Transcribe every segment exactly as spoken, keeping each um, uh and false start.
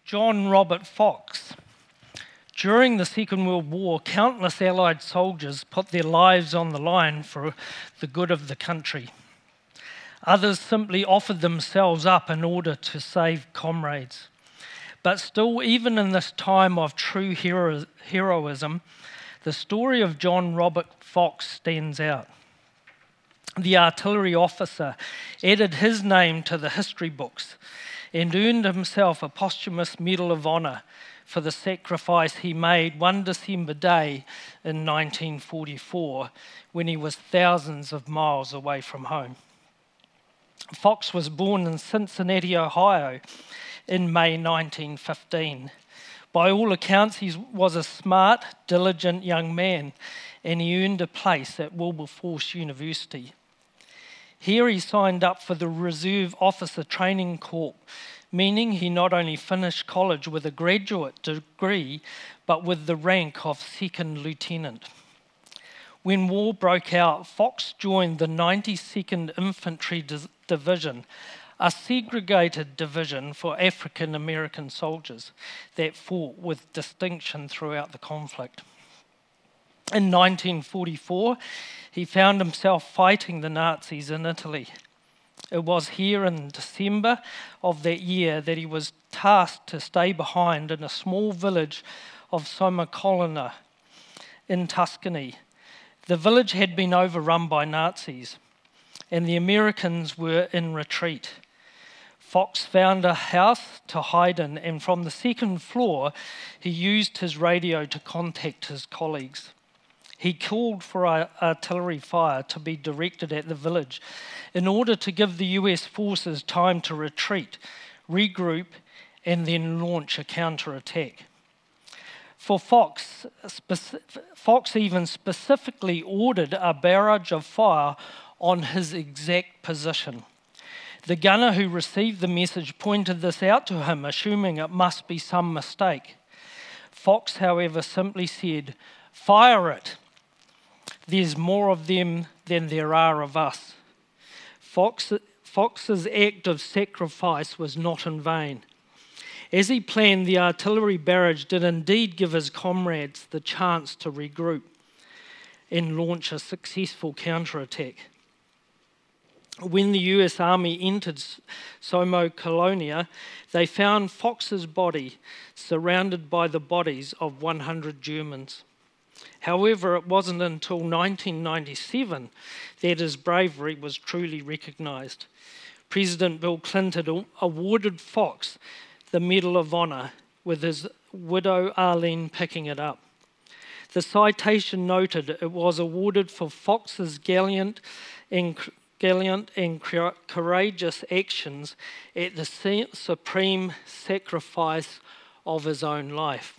John Robert Fox. During the Second World War, countless Allied soldiers put their lives on the line for the good of the country. Others simply offered themselves up in order to save comrades. But still, even in this time of true hero- heroism, the story of John Robert Fox stands out. The artillery officer added his name to the history books and earned himself a posthumous Medal of Honour for the sacrifice he made one December day in nineteen forty-four when he was thousands of miles away from home. Fox was born in Cincinnati, Ohio in May nineteen fifteen. By all accounts, he was a smart, diligent young man, and he earned a place at Wilberforce University. Here he signed up for the Reserve Officer Training Corps, meaning he not only finished college with a graduate degree, but with the rank of second lieutenant. When war broke out, Fox joined the ninety-second Infantry Division, a segregated division for African American soldiers that fought with distinction throughout the conflict. In nineteen forty-four, he found himself fighting the Nazis in Italy. It was here in December of that year that he was tasked to stay behind in a small village of Sommacolonna in Tuscany. The village had been overrun by Nazis, and the Americans were in retreat. Fox found a house to hide in, and from the second floor, he used his radio to contact his colleagues. He called for artillery fire to be directed at the village in order to give the U S forces time to retreat, regroup, and then launch a counterattack. For Fox, Fox even specifically ordered a barrage of fire on his exact position. The gunner who received the message pointed this out to him, assuming it must be some mistake. Fox, however, simply said, "Fire it. There's more of them than there are of us." Fox, Fox's act of sacrifice was not in vain. As he planned, the artillery barrage did indeed give his comrades the chance to regroup and launch a successful counterattack. When the U S Army entered Sommacolonna, they found Fox's body surrounded by the bodies of one hundred Germans. However, it wasn't until nineteen ninety-seven that his bravery was truly recognised. President Bill Clinton awarded Fox the Medal of Honour, with his widow Arlene picking it up. The citation noted it was awarded for Fox's gallant and gallant and courageous actions at the supreme sacrifice of his own life.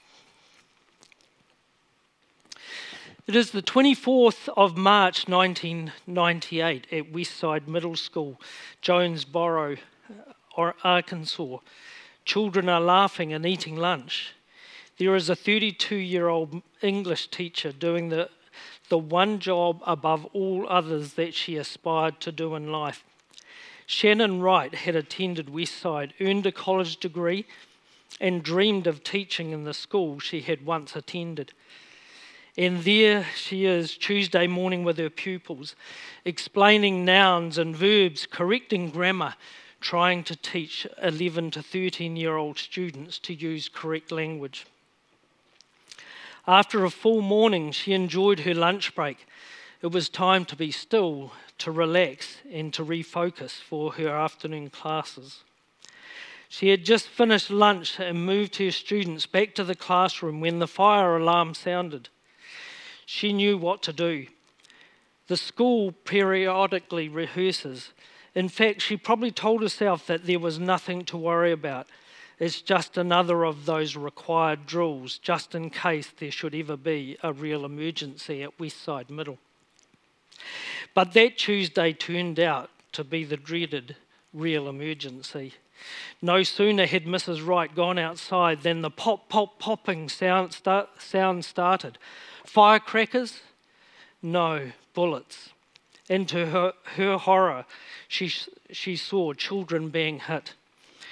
It is the twenty-fourth of March nineteen ninety-eight at Westside Middle School, Jonesboro, Arkansas. Children are laughing and eating lunch. There is a thirty-two-year-old English teacher doing the, the one job above all others that she aspired to do in life. Shannon Wright had attended Westside, earned a college degree, and dreamed of teaching in the school she had once attended. And there she is Tuesday morning with her pupils, explaining nouns and verbs, correcting grammar, trying to teach eleven to thirteen-year-old students to use correct language. After a full morning, she enjoyed her lunch break. It was time to be still, to relax, and to refocus for her afternoon classes. She had just finished lunch and moved her students back to the classroom when the fire alarm sounded. She knew what to do. The school periodically rehearses. In fact, she probably told herself that there was nothing to worry about. It's just another of those required drills, just in case there should ever be a real emergency at Westside Middle. But that Tuesday turned out to be the dreaded real emergency. No sooner had Missus Wright gone outside than the pop, pop, popping sound, start, sound started. Firecrackers? No, bullets. And to her, her horror, she, she saw children being hit.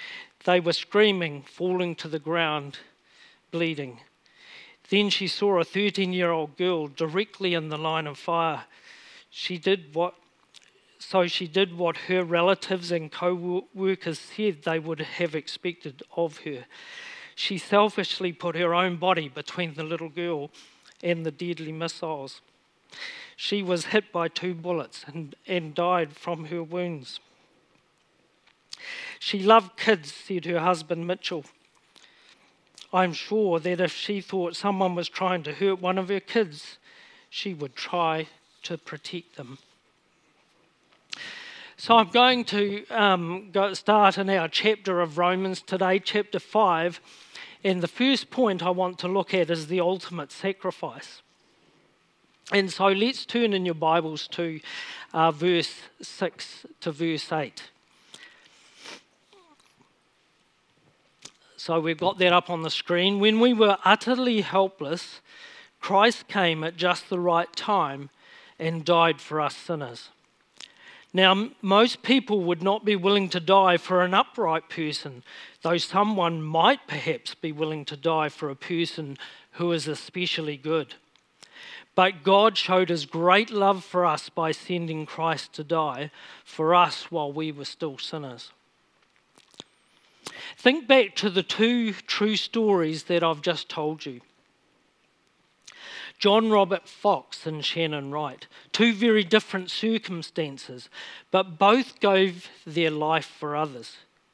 They were screaming, falling to the ground, bleeding. Then she saw a thirteen-year-old girl directly in the line of fire. She did what, so she did what her relatives and co-workers said they would have expected of her. She selfishly put her own body between the little girl and the deadly missiles. She was hit by two bullets and, and died from her wounds. She loved kids, said her husband Mitchell. I'm sure that if she thought someone was trying to hurt one of her kids, she would try to protect them. So I'm going to um, go start in our chapter of Romans today, chapter five, and the first point I want to look at is the ultimate sacrifice. And so let's turn in your Bibles to uh, verse six to verse eight. So we've got that up on the screen. When we were utterly helpless, Christ came at just the right time and died for us sinners. Now, most people would not be willing to die for an upright person, though someone might perhaps be willing to die for a person who is especially good. But God showed his great love for us by sending Christ to die for us while we were still sinners. Think back to the two true stories that I've just told you. John Robert Fox and Shannon Wright, two very different circumstances, but both gave their life for others.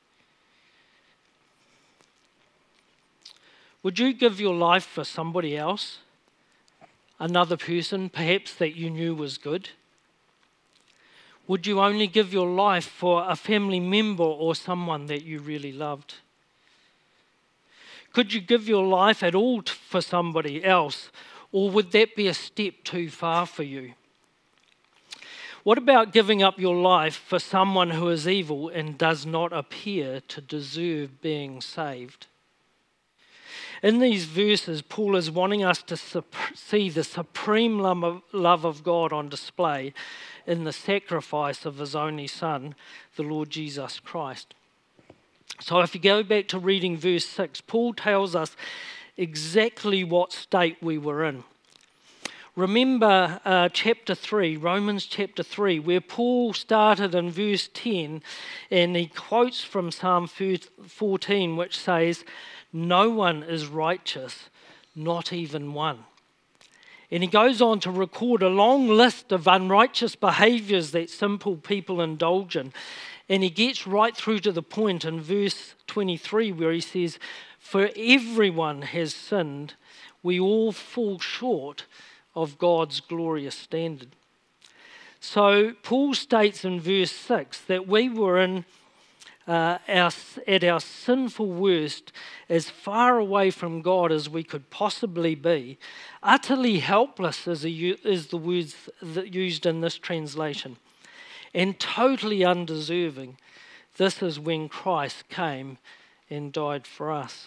Would you give your life for somebody else? Another person, perhaps that you knew was good? Would you only give your life for a family member or someone that you really loved? Could you give your life at all for somebody else, or would that be a step too far for you? What about giving up your life for someone who is evil and does not appear to deserve being saved? In these verses, Paul is wanting us to see the supreme love of God on display in the sacrifice of his only Son, the Lord Jesus Christ. So if you go back to reading verse six, Paul tells us exactly what state we were in. Remember uh, chapter three, Romans chapter three, where Paul started in verse ten, and he quotes from Psalm fourteen, which says, "No one is righteous, not even one." And he goes on to record a long list of unrighteous behaviours that simple people indulge in. And he gets right through to the point in verse twenty-three where he says, "For everyone has sinned, we all fall short of God's glorious standard." So Paul states in verse six that we were in uh, our, at our sinful worst, as far away from God as we could possibly be, utterly helpless is, a, is the words that used in this translation, and totally undeserving. This is when Christ came and died for us.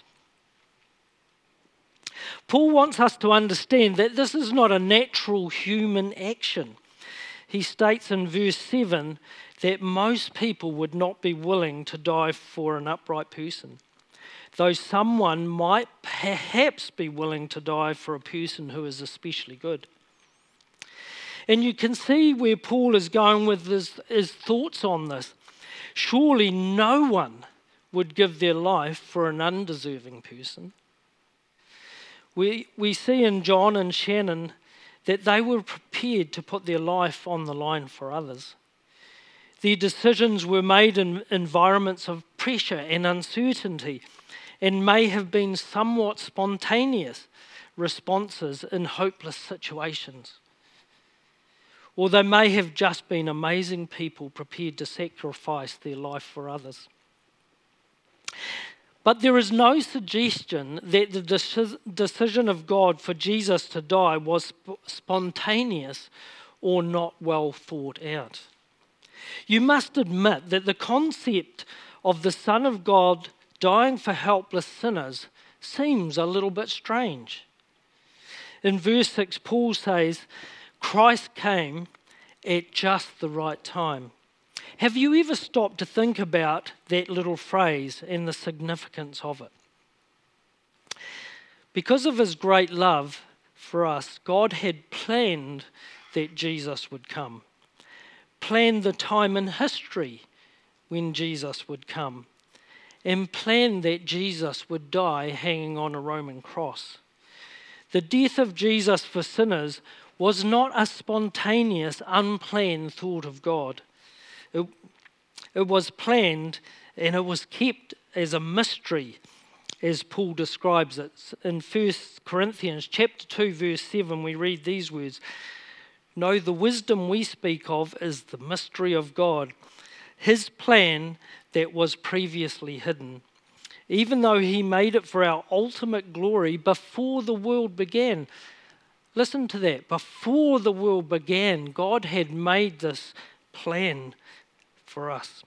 Paul wants us to understand that this is not a natural human action. He states in verse seven that most people would not be willing to die for an upright person, though someone might perhaps be willing to die for a person who is especially good. And you can see where Paul is going with his, his thoughts on this. Surely no one would give their life for an undeserving person. We, we see in John and Shannon that they were prepared to put their life on the line for others. Their decisions were made in environments of pressure and uncertainty, and may have been somewhat spontaneous responses in hopeless situations. Or they may have just been amazing people prepared to sacrifice their life for others. But there is no suggestion that the decision of God for Jesus to die was spontaneous or not well thought out. You must admit that the concept of the Son of God dying for helpless sinners seems a little bit strange. In verse six, Paul says, Christ came at just the right time. Have you ever stopped to think about that little phrase and the significance of it? Because of his great love for us, God had planned that Jesus would come, planned the time in history when Jesus would come, and planned that Jesus would die hanging on a Roman cross. The death of Jesus for sinners was not a spontaneous, unplanned thought of God. It, it was planned and it was kept as a mystery, as Paul describes it. In First Corinthians chapter two, verse seven, we read these words, "No, the wisdom we speak of is the mystery of God, his plan that was previously hidden, even though he made it for our ultimate glory before the world began." Listen to that. Before the world began, God had made this plan for us.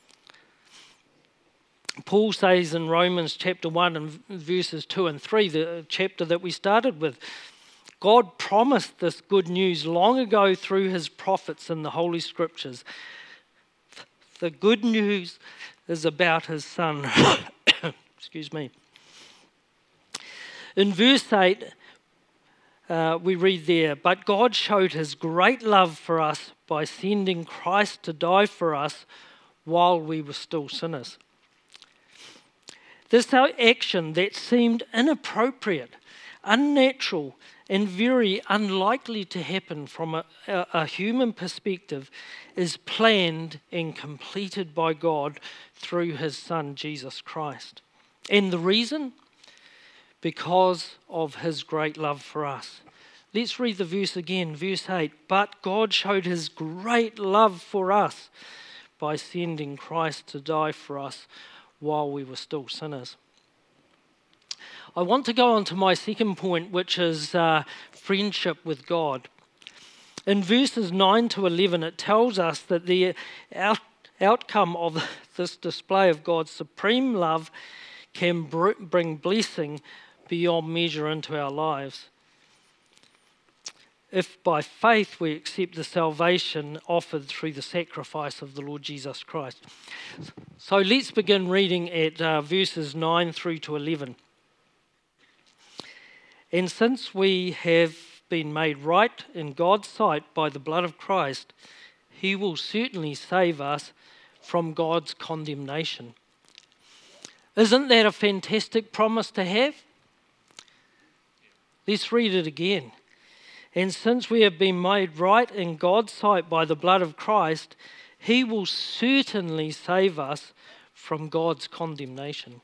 Paul says in Romans chapter one and verses two and three, the chapter that we started with, God promised this good news long ago through his prophets in the Holy Scriptures. The good news is about his Son. Excuse me. In verse eight, uh, we read there, "But God showed his great love for us by sending Christ to die for us while we were still sinners." This action that seemed inappropriate, unnatural, and very unlikely to happen from a, a, a human perspective is planned and completed by God through his Son, Jesus Christ. And the reason? Because of his great love for us. Let's read the verse again, verse eight. "But God showed his great love for us by sending Christ to die for us while we were still sinners." I want to go on to my second point, which is uh, friendship with God. In verses nine to eleven, it tells us that the out- outcome of this display of God's supreme love can br- bring blessing beyond measure into our lives, if by faith we accept the salvation offered through the sacrifice of the Lord Jesus Christ. So let's begin reading at uh, verses nine through to eleven. "And since we have been made right in God's sight by the blood of Christ, he will certainly save us from God's condemnation." Isn't that a fantastic promise to have? Let's read it again. "And since we have been made right in God's sight by the blood of Christ, he will certainly save us from God's condemnation."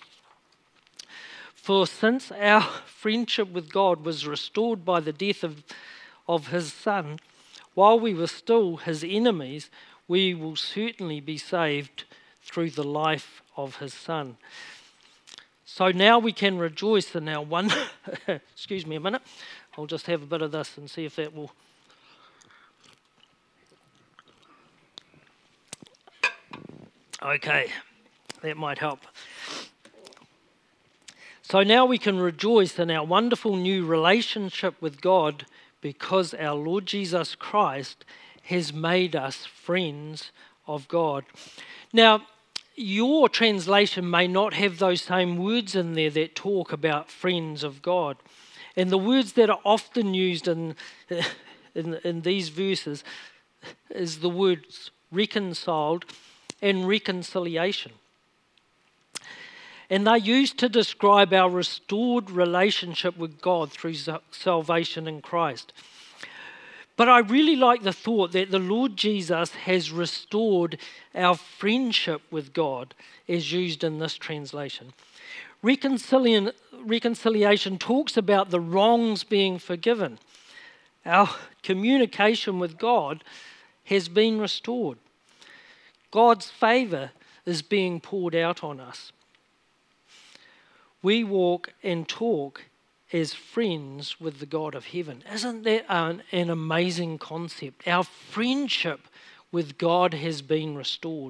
For since our friendship with God was restored by the death of, of his Son, while we were still his enemies, we will certainly be saved through the life of his Son. So now we can rejoice in our one... Excuse me a minute. I'll just have a bit of this and see if that will... Okay, that might help. So now we can rejoice in our wonderful new relationship with God because our Lord Jesus Christ has made us friends of God. Now, your translation may not have those same words in there that talk about friends of God. And the words that are often used in, in, in these verses is the words reconciled and reconciliation. And they're used to describe our restored relationship with God through salvation in Christ. But I really like the thought that the Lord Jesus has restored our friendship with God as used in this translation. Reconciliation, reconciliation talks about the wrongs being forgiven. Our communication with God has been restored. God's favour is being poured out on us. We walk and talk as friends with the God of heaven. Isn't that an, an amazing concept? Our friendship with God has been restored.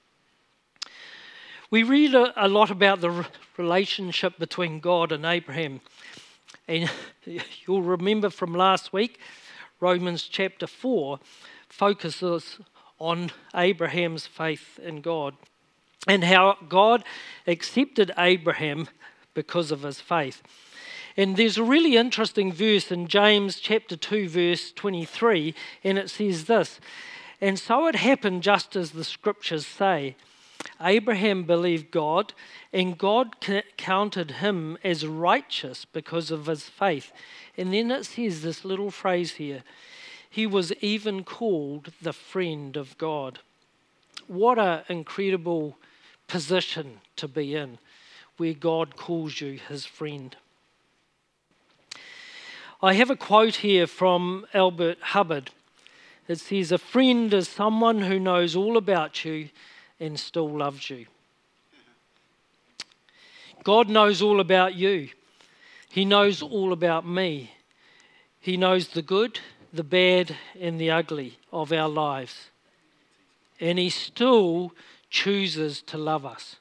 We read a, a lot about the relationship between God and Abraham. And you'll remember from last week, Romans chapter four focuses on Abraham's faith in God and how God accepted Abraham because of his faith. And there's a really interesting verse in James chapter two, verse twenty-three, and it says this, "And so it happened just as the scriptures say, Abraham believed God, and God counted him as righteous because of his faith." And then it says this little phrase here, "He was even called the friend of God." What an incredible position to be in, where God calls you his friend. I have a quote here from Albert Hubbard. It says, "A friend is someone who knows all about you and still loves you." God knows all about you. He knows all about me. He knows the good, the bad, and the ugly of our lives. And he still chooses to love us.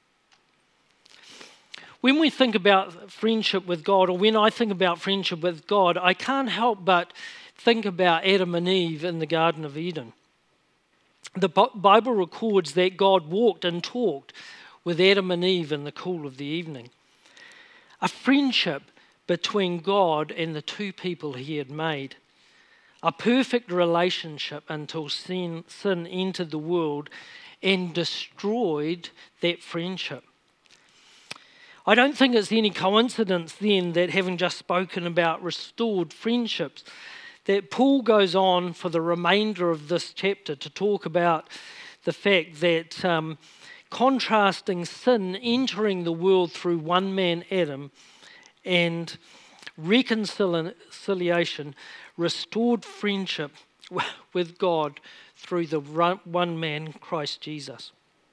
When we think about friendship with God, or when I think about friendship with God, I can't help but think about Adam and Eve in the Garden of Eden. The Bible records that God walked and talked with Adam and Eve in the cool of the evening. A friendship between God and the two people he had made. A perfect relationship until sin, sin entered the world and destroyed that friendship. I don't think it's any coincidence then that, having just spoken about restored friendships, that Paul goes on for the remainder of this chapter to talk about the fact that um, contrasting sin entering the world through one man, Adam, and reconciliation, restored friendship with God through the one man, Christ Jesus.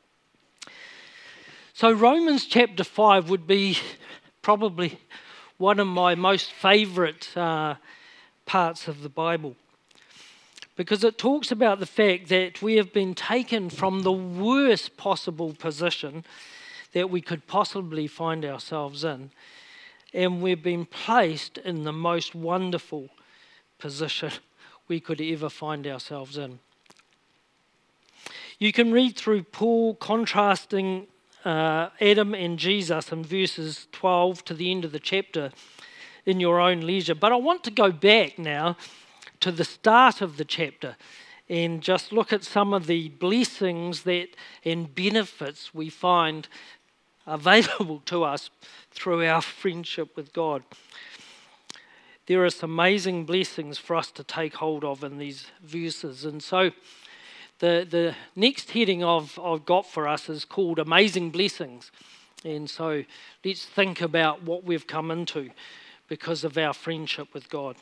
So Romans chapter five would be probably one of my most favourite uh, parts of the Bible, because it talks about the fact that we have been taken from the worst possible position that we could possibly find ourselves in, and we've been placed in the most wonderful position we could ever find ourselves in. You can read through Paul contrasting uh, Adam and Jesus in verses twelve to the end of the chapter in your own leisure. But I want to go back now to the start of the chapter and just look at some of the blessings that and benefits we find available to us through our friendship with God. There are some amazing blessings for us to take hold of in these verses. And so the, the next heading I've, I've got for us is called Amazing Blessings. And so let's think about what we've come into because of our friendship with God.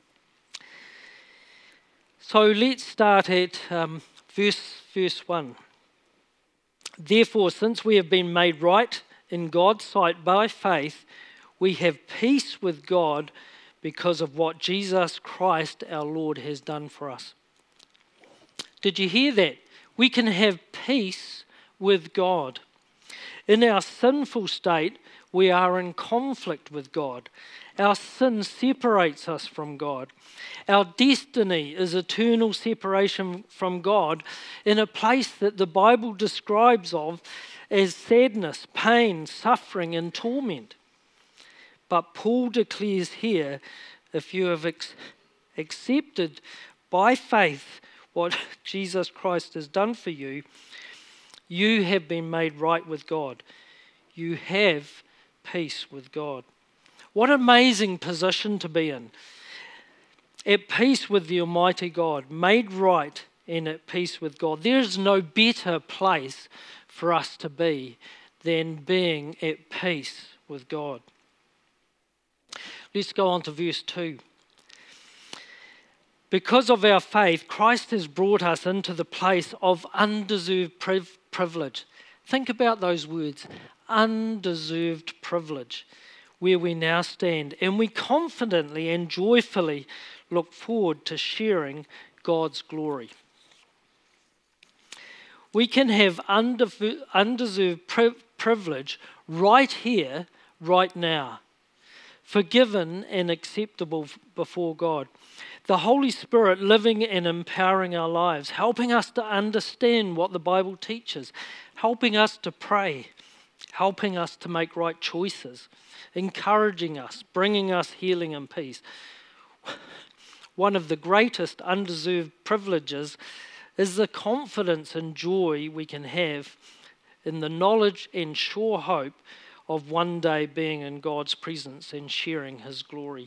So let's start at um, verse, verse one. "Therefore, since we have been made right in God's sight by faith, we have peace with God because of what Jesus Christ our Lord has done for us." Did you hear that? We can have peace with God. In our sinful state, we are in conflict with God. Our sin separates us from God. Our destiny is eternal separation from God in a place that the Bible describes of as sadness, pain, suffering, and torment. But Paul declares here, if you have ex- accepted by faith what Jesus Christ has done for you, you have been made right with God. You have peace with God. What an amazing position to be in. At peace with the Almighty God, made right and at peace with God. There is no better place for us to be than being at peace with God. Let's go on to verse two. "Because of our faith, Christ has brought us into the place of undeserved priv- privilege. Think about those words, undeserved privilege, where we now stand. And we confidently and joyfully look forward to sharing God's glory. We can have undeserved privilege right here, right now, forgiven and acceptable before God. The Holy Spirit living and empowering our lives, helping us to understand what the Bible teaches, helping us to pray, helping us to make right choices, encouraging us, bringing us healing and peace. One of the greatest undeserved privileges is the confidence and joy we can have in the knowledge and sure hope of one day being in God's presence and sharing His glory.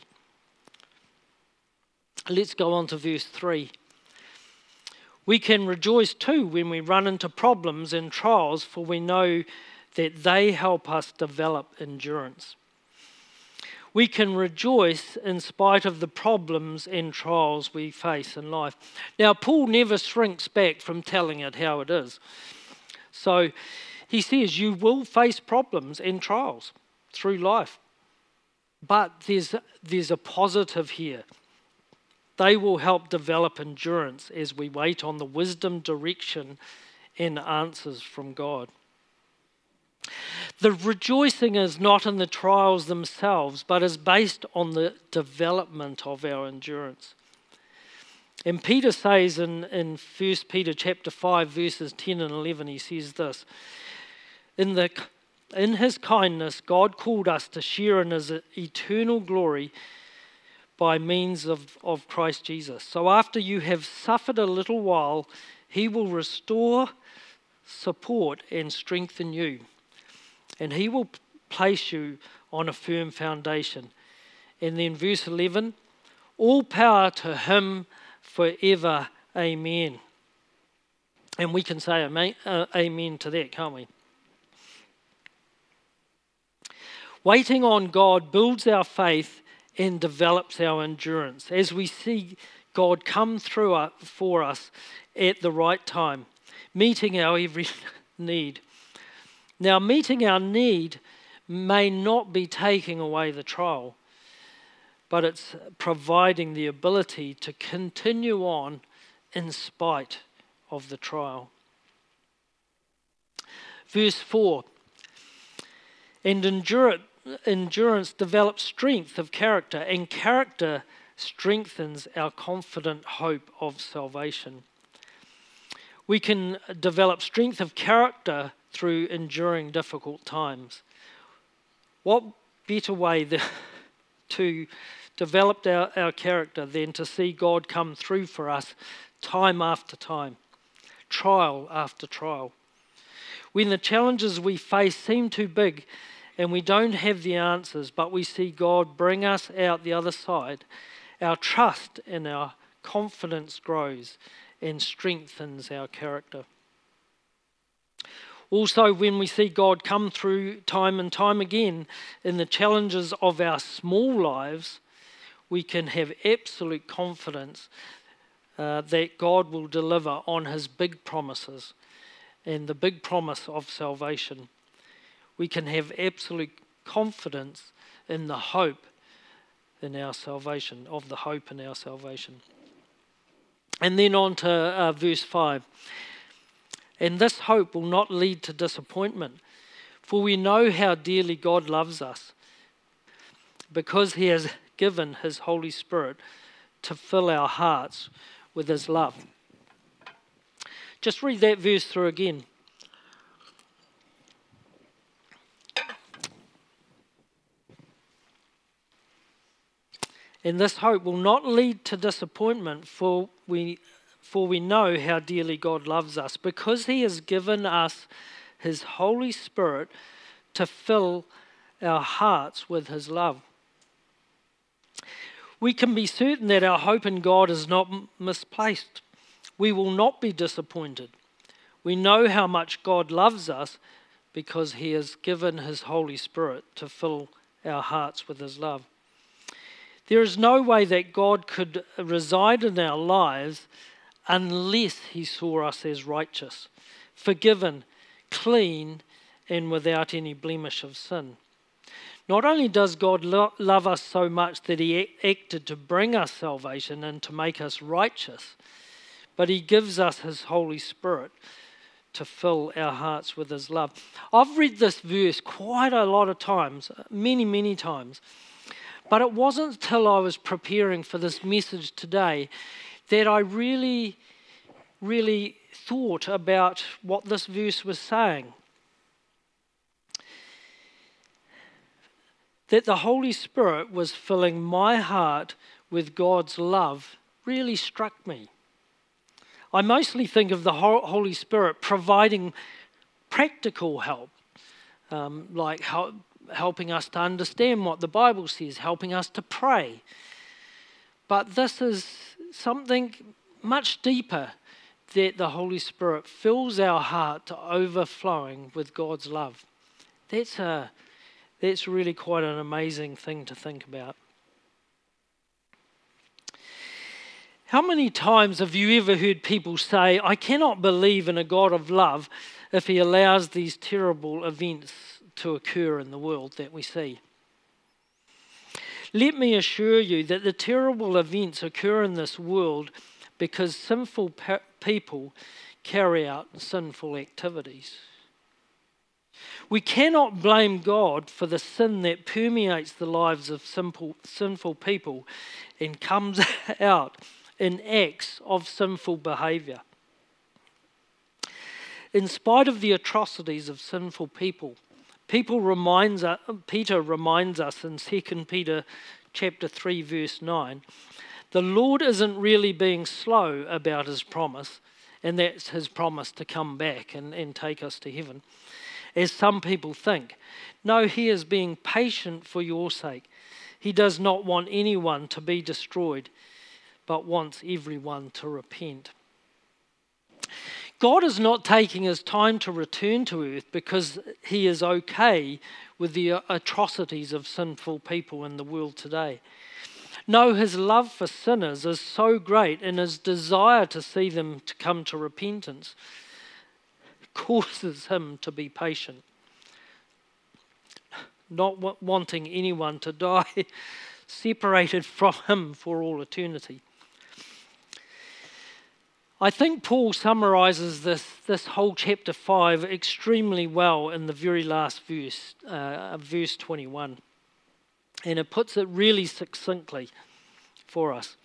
Let's go on to verse three. We can rejoice too when we run into problems and trials, for we know that they help us develop endurance. We can rejoice in spite of the problems and trials we face in life. Now, Paul never shrinks back from telling it how it is. So he says you will face problems and trials through life. But there's, there's a positive here. They will help develop endurance as we wait on the wisdom, direction, and answers from God. The rejoicing is not in the trials themselves, but is based on the development of our endurance. And Peter says in, in First Peter chapter five, verses ten and eleven, he says this, in, the, in His kindness, God called us to share in His eternal glory by means of, of Christ Jesus. So after you have suffered a little while, He will restore, support, and strengthen you. And He will place you on a firm foundation. And then verse eleven, all power to Him forever, amen. And we can say amen, uh, amen to that, can't we? Waiting on God builds our faith and develops our endurance as we see God come through for us at the right time, meeting our every need. Now, meeting our need may not be taking away the trial, but it's providing the ability to continue on in spite of the trial. Verse four, and endure, endurance develops strength of character, and character strengthens our confident hope of salvation. We can develop strength of character through enduring difficult times. What better way the, to develop our, our character than to see God come through for us time after time, trial after trial? When the challenges we face seem too big and we don't have the answers, but we see God bring us out the other side, our trust and our confidence grows and strengthens our character. Also, when we see God come through time and time again in the challenges of our small lives, we can have absolute confidence uh, that God will deliver on His big promises and the big promise of salvation. We can have absolute confidence in the hope in our salvation, of the hope in our salvation. And then on to uh, verse five. And this hope will not lead to disappointment, for we know how dearly God loves us, because He has given His Holy Spirit to fill our hearts with His love. Just read that verse through again. And this hope will not lead to disappointment, for we For we know how dearly God loves us, because He has given us His Holy Spirit to fill our hearts with His love. We can be certain that our hope in God is not misplaced. We will not be disappointed. We know how much God loves us because He has given His Holy Spirit to fill our hearts with His love. There is no way that God could reside in our lives unless He saw us as righteous, forgiven, clean, and without any blemish of sin. Not only does God lo- love us so much that He a- acted to bring us salvation and to make us righteous, but He gives us His Holy Spirit to fill our hearts with His love. I've read this verse quite a lot of times, many, many times, But it wasn't until I was preparing for this message today that I really, really thought about what this verse was saying. That the Holy Spirit was filling my heart with God's love really struck me. I mostly think of the Holy Spirit providing practical help, um, like help, helping us to understand what the Bible says, helping us to pray. But this is something much deeper, that the Holy Spirit fills our heart to overflowing with God's love. That's a That's really quite an amazing thing to think about. How many times have you ever heard people say, I cannot believe in a God of love if he allows these terrible events to occur in the world that we see? Let me assure you that the terrible events occur in this world because sinful pe- people carry out sinful activities. We cannot blame God for the sin that permeates the lives of simple, sinful people and comes out in acts of sinful behaviour. In spite of the atrocities of sinful people, people reminds us, Peter reminds us in Second Peter chapter three verse nine, the Lord isn't really being slow about his promise, and that's his promise to come back and, and take us to heaven, as some people think. No, he is being patient for your sake. He does not want anyone to be destroyed, but wants everyone to repent. God is not taking his time to return to earth because he is okay with the atrocities of sinful people in the world today. No, his love for sinners is so great, and his desire to see them to come to repentance causes him to be patient, not w- wanting anyone to die separated from him for all eternity. I think Paul summarises this, this whole chapter five extremely well in the very last verse, uh, verse twenty-one. And it puts it really succinctly for us.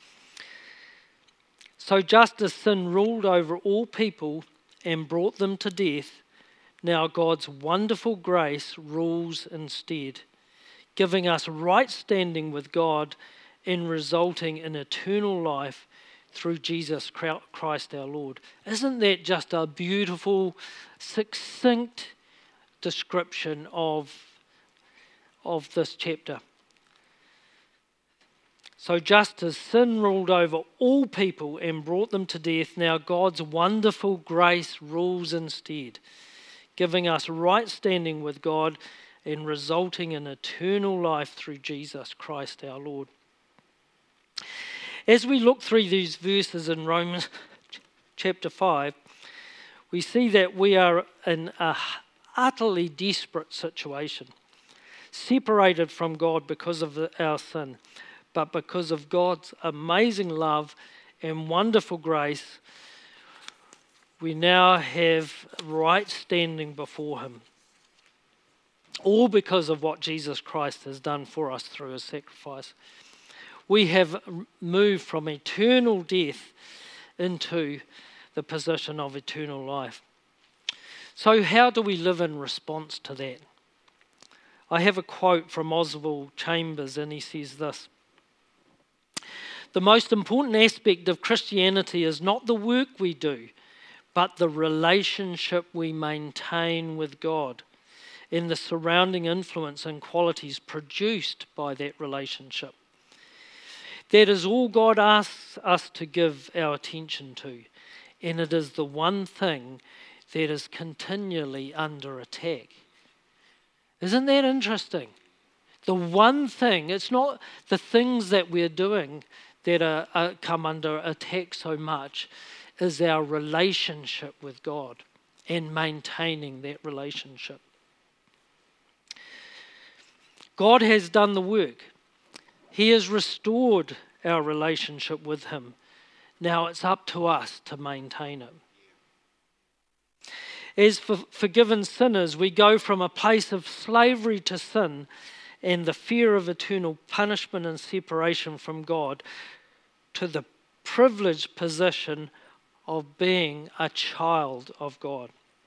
So just as sin ruled over all people and brought them to death, now God's wonderful grace rules instead, giving us right standing with God and resulting in eternal life through Jesus Christ our Lord. Isn't that just a beautiful, succinct description of, of this chapter? So just as sin ruled over all people and brought them to death, now God's wonderful grace rules instead, giving us right standing with God and resulting in eternal life through Jesus Christ our Lord. As we look through these verses in Romans chapter five, we see that we are in a utterly desperate situation, separated from God because of the, our sin. But because of God's amazing love and wonderful grace, we now have right standing before him. All because of what Jesus Christ has done for us through his sacrifice. We have moved from eternal death into the position of eternal life. So how do we live in response to that? I have a quote from Oswald Chambers, and he says this: the most important aspect of Christianity is not the work we do, but the relationship we maintain with God and the surrounding influence and qualities produced by that relationship. That is all God asks us to give our attention to, and it is the one thing that is continually under attack. Isn't that interesting? The one thing, it's not the things that we're doing that are, are come under attack so much, is our relationship with God and maintaining that relationship. God has done the work. He has restored our relationship with him. Now it's up to us to maintain it. As for forgiven sinners, we go from a place of slavery to sin and the fear of eternal punishment and separation from God to the privileged position of being a child of God.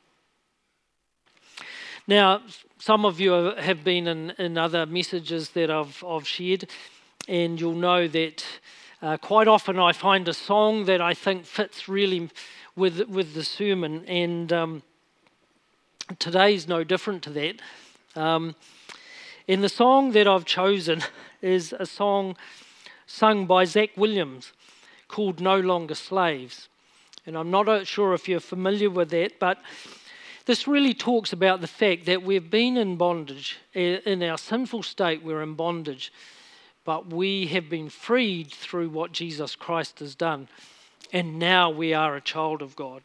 Now, some of you have been in, in other messages that I've, I've shared, and you'll know that uh, quite often I find a song that I think fits really with, with the sermon, and um, today's no different to that. Um, and the song that I've chosen is a song sung by Zach Williams called No Longer Slaves. And I'm not sure if you're familiar with that, but this really talks about the fact that we've been in bondage. In our sinful state, we're in bondage. But we have been freed through what Jesus Christ has done. And now we are a child of God.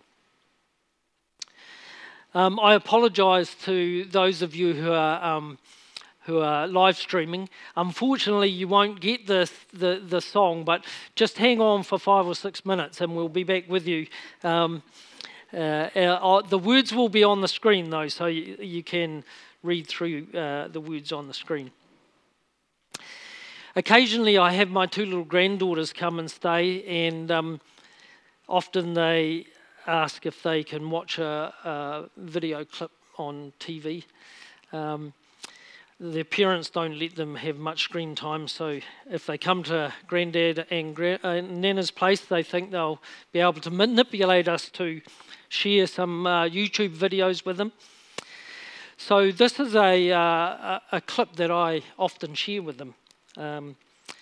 Um, I apologise to those of you who are um, who are live streaming. Unfortunately, you won't get the, the, the song, but just hang on for five or six minutes and we'll be back with you. Um, Uh, uh, the words will be on the screen though, so you, you can read through uh, the words on the screen. Occasionally I have my two little granddaughters come and stay, and um, often they ask if they can watch a, a video clip on T V. Um, their parents don't let them have much screen time, so if they come to Granddad and Gra- uh, Nana's place, they think they'll be able to manipulate us to share some uh, YouTube videos with them. So this is a, uh, a clip that I often share with them. Um,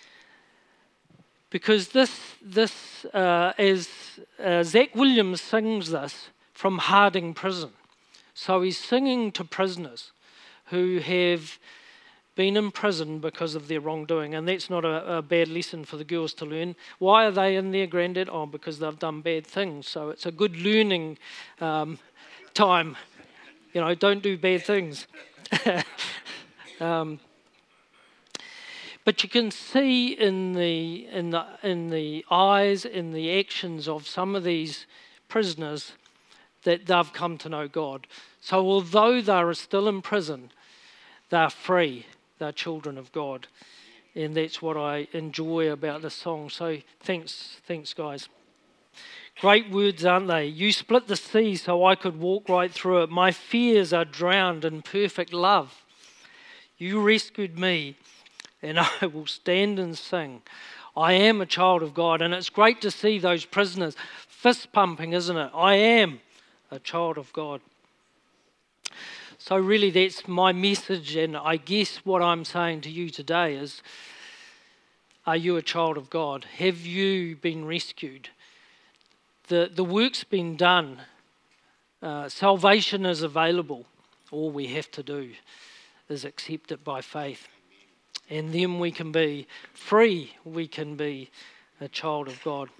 because this, this uh, as uh, Zach Williams sings this from Harding Prison. So he's singing to prisoners who have been in prison because of their wrongdoing, and that's not a, a bad lesson for the girls to learn. Why are they in there, Grandad? Oh, because they've done bad things. So it's a good learning um, time. You know, don't do bad things. um, but you can see in the in the in the eyes, in the actions of some of these prisoners that they've come to know God. So although they are still in prison, they're free. They're children of God. And that's what I enjoy about this song. So thanks, thanks guys. Great words, aren't they? You split the sea so I could walk right through it. My fears are drowned in perfect love. You rescued me, and I will stand and sing. I am a child of God. And it's great to see those prisoners fist pumping, isn't it? I am a child of God. So really that's my message, and I guess what I'm saying to you today is, are you a child of God? Have you been rescued? The, the work's been done. Uh, salvation is available. All we have to do is accept it by faith. And then we can be free. We can be a child of God.